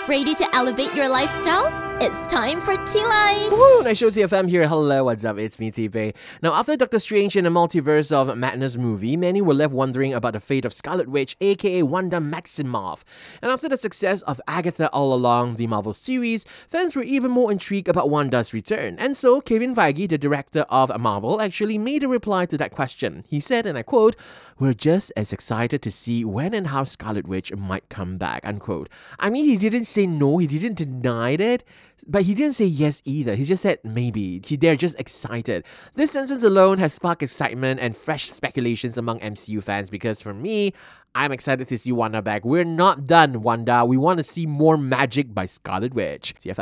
Ready to elevate your lifestyle? It's time for Tea Life! Woo! Nice show, TFM here. Hello, what's up? It's me, T-Bay. Now, after Doctor Strange in the Multiverse of Madness movie, many were left wondering about the fate of Scarlet Witch, aka Wanda Maximoff. And after the success of Agatha all along the Marvel series, fans were even more intrigued about Wanda's return. And so, Kevin Feige, the director of Marvel, actually made a reply to that question. He said, and I quote, "We're just as excited to see when and how Scarlet Witch might come back," unquote. I mean, he didn't say no, he didn't deny it, but he didn't say yes either. He just said maybe. They're just excited. This sentence alone has sparked excitement and fresh speculations among MCU fans because for me, I'm excited to see Wanda back. We're not done, Wanda. We want to see more magic by Scarlet Witch. CFM.